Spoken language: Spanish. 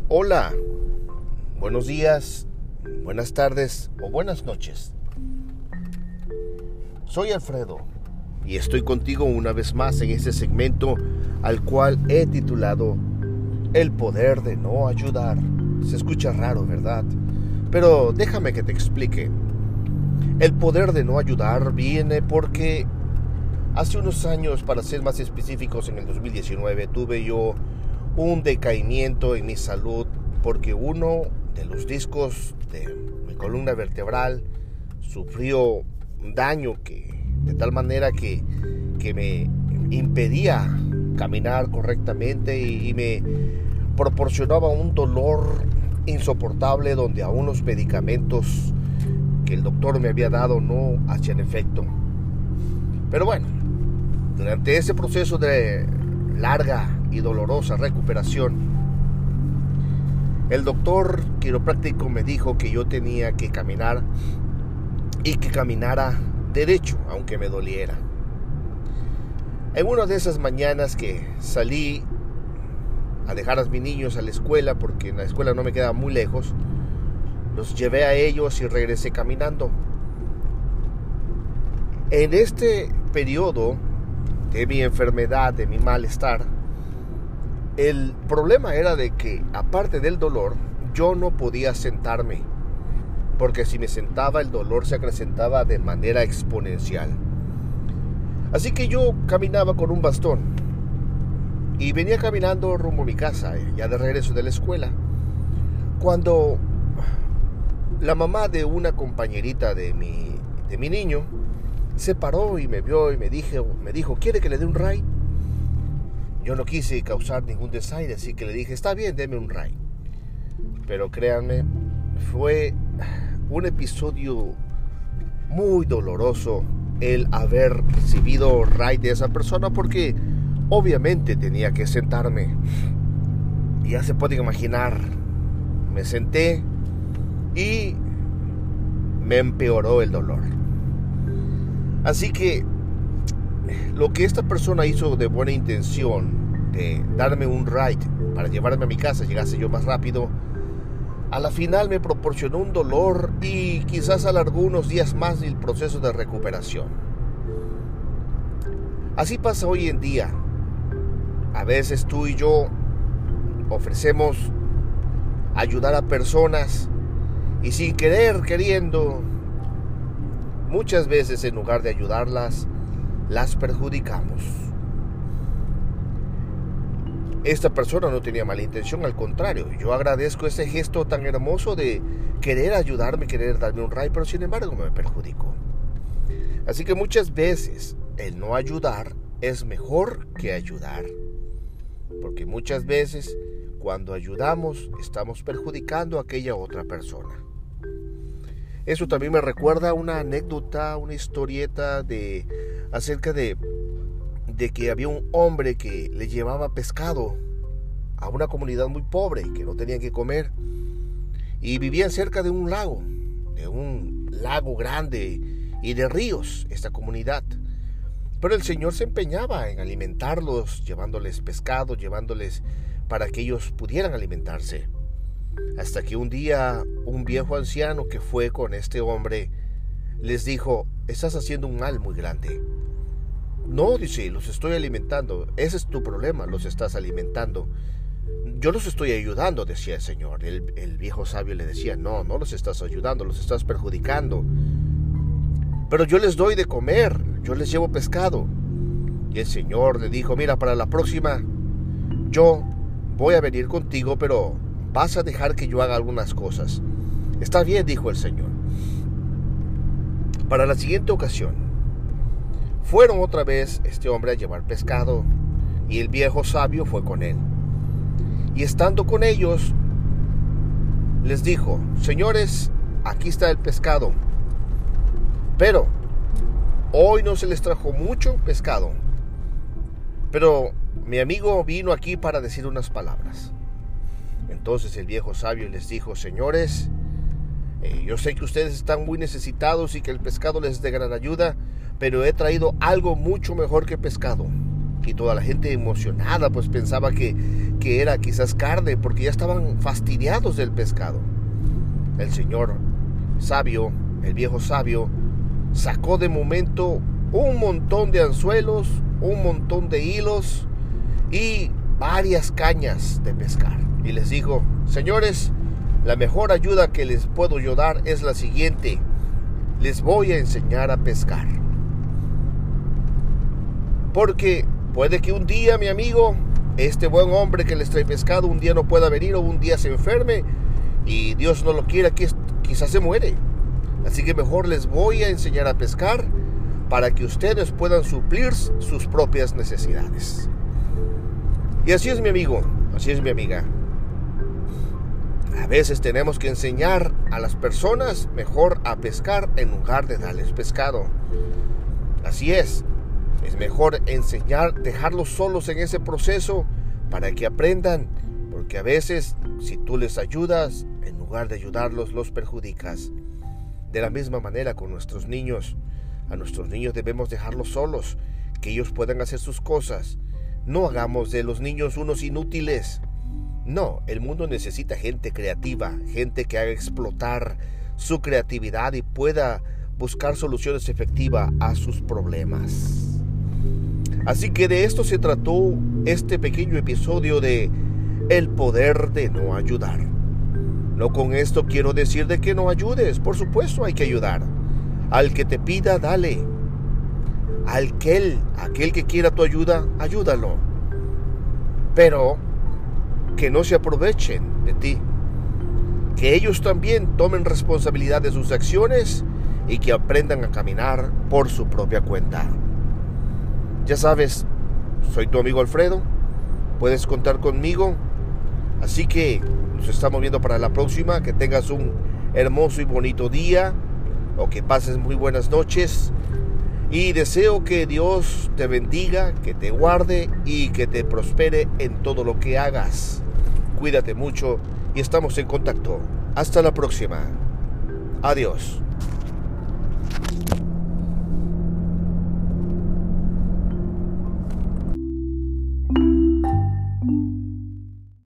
Hola, buenos días, buenas tardes o buenas noches. Soy Alfredo y estoy contigo una vez más en este segmento al cual he titulado El poder de no ayudar. Se escucha raro, ¿verdad? Pero déjame que te explique. El poder de no ayudar viene porque hace unos años, para ser más específicos, en el 2019, tuve yo un decaimiento en mi salud porque uno de los discos de mi columna vertebral sufrió un daño de tal manera que me impedía caminar correctamente y me proporcionaba un dolor insoportable donde aún los medicamentos que el doctor me había dado no hacían efecto. Pero bueno, durante ese proceso de larga y dolorosa recuperación, el doctor quiropráctico me dijo que yo tenía que caminar y que caminara derecho, aunque me doliera. En una de esas mañanas que salí a dejar a mis niños a la escuela, porque en la escuela no me quedaba muy lejos, los llevé a ellos y regresé caminando. En este periodo de mi enfermedad, de mi malestar, el problema era de que, aparte del dolor, yo no podía sentarme, porque si me sentaba el dolor se acrecentaba de manera exponencial. Así que yo caminaba con un bastón y venía caminando rumbo a mi casa, ya de regreso de la escuela, cuando la mamá de una compañerita de mi niño se paró y me vio y me dijo, ¿quiere que le dé un ride? Yo no quise causar ningún desaire, así que le dije, está bien, deme un ride. Pero créanme, fue un episodio muy doloroso el haber recibido ride de esa persona, porque obviamente tenía que sentarme. Y ya se pueden imaginar, me senté y me empeoró el dolor. Así que lo que esta persona hizo de buena intención, de darme un ride para llevarme a mi casa, llegase yo más rápido, a la final me proporcionó un dolor y quizás alargó unos días más el proceso de recuperación. Así pasa hoy en día. A veces tú y yo ofrecemos ayudar a personas y sin querer, queriendo, muchas veces en lugar de ayudarlas, las perjudicamos. Esta persona no tenía mala intención, al contrario, yo agradezco ese gesto tan hermoso de querer ayudarme, querer darme un ride, pero sin embargo me perjudicó. Así que muchas veces el no ayudar es mejor que ayudar, porque muchas veces cuando ayudamos estamos perjudicando a aquella otra persona. Eso también me recuerda una anécdota, una historieta acerca de que había un hombre que le llevaba pescado a una comunidad muy pobre que no tenían que comer, y vivían cerca de un lago grande y de ríos, esta comunidad. Pero el Señor se empeñaba en alimentarlos, llevándoles pescado, llevándoles para que ellos pudieran alimentarse. Hasta que un día un viejo anciano que fue con este hombre les dijo, estás haciendo un mal muy grande. No, dice, los estoy alimentando. Ese es tu problema, los estás alimentando. Yo los estoy ayudando, decía el Señor. El viejo sabio le decía, no los estás ayudando, los estás perjudicando. Pero yo les doy de comer, yo les llevo pescado. Y el Señor le dijo, mira, para la próxima yo voy a venir contigo, pero vas a dejar que yo haga algunas cosas. Está bien, dijo el Señor. Para la siguiente ocasión, fueron otra vez este hombre a llevar pescado y el viejo sabio fue con él. Y estando con ellos, les dijo, señores, aquí está el pescado, pero hoy no se les trajo mucho pescado, pero mi amigo vino aquí para decir unas palabras. Entonces el viejo sabio les dijo, señores, yo sé que ustedes están muy necesitados y que el pescado les es de gran ayuda, pero he traído algo mucho mejor que pescado. y toda la gente emocionada, pues pensaba que era quizás carne, porque ya estaban fastidiados del pescado. El señor sabio, el viejo sabio, sacó de momento un montón de anzuelos, un montón de hilos y varias cañas de pescar. Y les dijo: señores, la mejor ayuda que les puedo yo dar es la siguiente: les voy a enseñar a pescar. Porque puede que un día, mi amigo, este buen hombre que les trae pescado un día no pueda venir, o un día se enferme y Dios no lo quiera, quizás se muere. Así que mejor les voy a enseñar a pescar para que ustedes puedan suplir sus propias necesidades. Y así es, mi amigo, así es, mi amiga. A veces tenemos que enseñar a las personas mejor a pescar en lugar de darles pescado. Así es mejor enseñar, dejarlos solos en ese proceso para que aprendan, porque a veces si tú les ayudas, en lugar de ayudarlos, los perjudicas. De la misma manera con nuestros niños. A nuestros niños debemos dejarlos solos, que ellos puedan hacer sus cosas. No hagamos de los niños unos inútiles. No, el mundo necesita gente creativa, gente que haga explotar su creatividad y pueda buscar soluciones efectivas a sus problemas. Así que de esto se trató este pequeño episodio de El poder de no ayudar. No con esto quiero decir de que no ayudes, por supuesto hay que ayudar. Al que te pida, dale. Aquel que quiera tu ayuda, ayúdalo. Pero que no se aprovechen de ti. Que ellos también tomen responsabilidad de sus acciones y que aprendan a caminar por su propia cuenta. Ya sabes, soy tu amigo Alfredo. Puedes contar conmigo. Así que nos estamos viendo para la próxima. Que tengas un hermoso y bonito día, o que pases muy buenas noches. Y deseo que Dios te bendiga, que te guarde y que te prospere en todo lo que hagas. Cuídate mucho y estamos en contacto. Hasta la próxima. Adiós.